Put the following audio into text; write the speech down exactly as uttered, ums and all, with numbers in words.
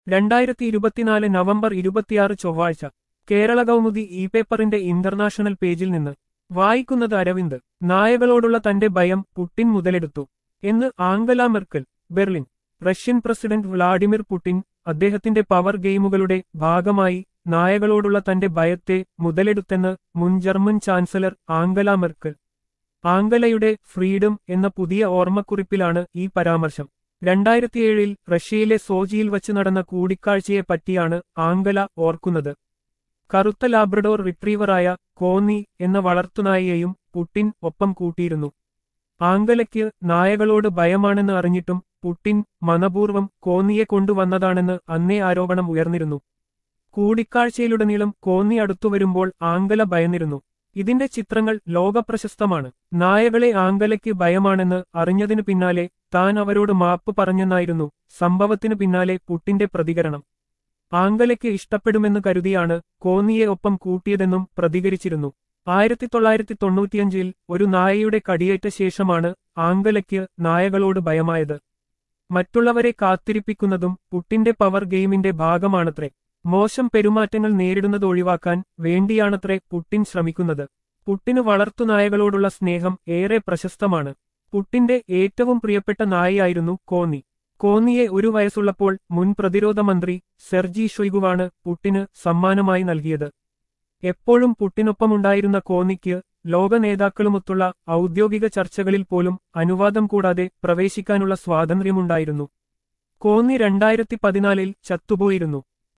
രണ്ടായിരത്തി ഇരുപത്തിനാല് നവംബർ ഇരുപത്തിയാറ് ചൊവ്വാഴ്ച കേരള കൗമുദി ഇ പേപ്പറിന്റെ ഇന്റർനാഷണൽ പേജിൽ നിന്ന് വായിക്കുന്നത് അരവിന്ദ്. നായകളോടുള്ള തന്റെ ഭയം പുടിൻ മുതലെടുത്തു എന്ന് Angela Merkel. Berlin. Russian president Vladimir Putin അദ്ദേഹത്തിന്റെ പവർ ഗെയിമുകളുടെ ഭാഗമായി നായകളോടുള്ള തന്റെ ഭയത്തെ മുതലെടുത്തെന്ന് മുൻ ജർമ്മൻ ചാൻസലർ ആംഗല മെർക്കൽ. ആംഗലയുടെ ഫ്രീഡം എന്ന പുതിയ ഓർമ്മക്കുറിപ്പിലാണ് ഈ പരാമർശം. രണ്ടായിരത്തിയേഴിൽ റഷ്യയിലെ സോജിയിൽ വച്ച് നടന്ന കൂടിക്കാഴ്ചയെ പറ്റിയാണ് ആംഗല ഓർക്കുന്നത്. കറുത്ത ലാബ്രഡോർ റിട്രീവറായ കോന്നി എന്ന വളർത്തുനായയെയും പുടിൻ ഒപ്പം കൂട്ടിയിരുന്നു. ആംഗലയ്ക്ക് നായകളോട് ഭയമാണെന്ന് അറിഞ്ഞിട്ടും പുടിൻ മനപൂർവ്വം കോന്നിയെ കൊണ്ടുവന്നതാണെന്ന് അന്നേ ആരോപണം ഉയർന്നിരുന്നു. കൂടിക്കാഴ്ചയിലുടനീളം കോന്നി അടുത്തുവരുമ്പോൾ ആംഗല ഭയന്നിരുന്നു. ഇതിന്റെ ചിത്രങ്ങൾ ലോകപ്രശസ്തമാണ്. നായകളെ ആംഗലയ്ക്ക് ഭയമാണെന്ന് അറിഞ്ഞതിനു പിന്നാലെ താൻ അവരോട് മാപ്പ് പറഞ്ഞെന്നായിരുന്നു സംഭവത്തിനു പിന്നാലെ പുടിന്റെ പ്രതികരണം. ആംഗലയ്ക്ക് ഇഷ്ടപ്പെടുമെന്ന് കരുതിയാണ് കോന്നിയെ ഒപ്പം കൂട്ടിയതെന്നും പ്രതികരിച്ചിരുന്നു. ആയിരത്തി തൊള്ളായിരത്തി തൊണ്ണൂറ്റിയഞ്ചിൽ ഒരു നായയുടെ കടിയേറ്റ ശേഷമാണ് ആംഗലയ്ക്ക് നായകളോട് ഭയമായത്. മറ്റുള്ളവരെ കാത്തിരിപ്പിക്കുന്നതും പുടിന്റെ പവർ ഗെയിമിന്റെ ഭാഗമാണത്രേ. മോശം പെരുമാറ്റങ്ങൾ നേരിടുന്നത് ഒഴിവാക്കാൻ വേണ്ടിയാണത്രേ പുടിൻ ശ്രമിക്കുന്നത്. പുടിന് വളർത്തുനായകളോടുള്ള സ്നേഹം ഏറെ പ്രശസ്തമാണ്. പുടിന്റെ ഏറ്റവും പ്രിയപ്പെട്ട നായയായിരുന്നു കോന്നി. കോന്നിയെ ഒരു വയസ്സുള്ളപ്പോൾ മുൻ പ്രതിരോധ മന്ത്രി സെർജി ഷൊയ്ഗുവാണ് പുടിന് സമ്മാനമായി നൽകിയത്. എപ്പോഴും പുടിനൊപ്പമുണ്ടായിരുന്ന കോന്നിക്ക് ലോക നേതാക്കളുമൊത്തുള്ള ഔദ്യോഗിക ചർച്ചകളിൽ പോലും അനുവാദം കൂടാതെ പ്രവേശിക്കാനുള്ള സ്വാതന്ത്ര്യമുണ്ടായിരുന്നു. കോന്നി രണ്ടായിരത്തി പതിനാലിൽ ചത്തുപോയിരുന്നു.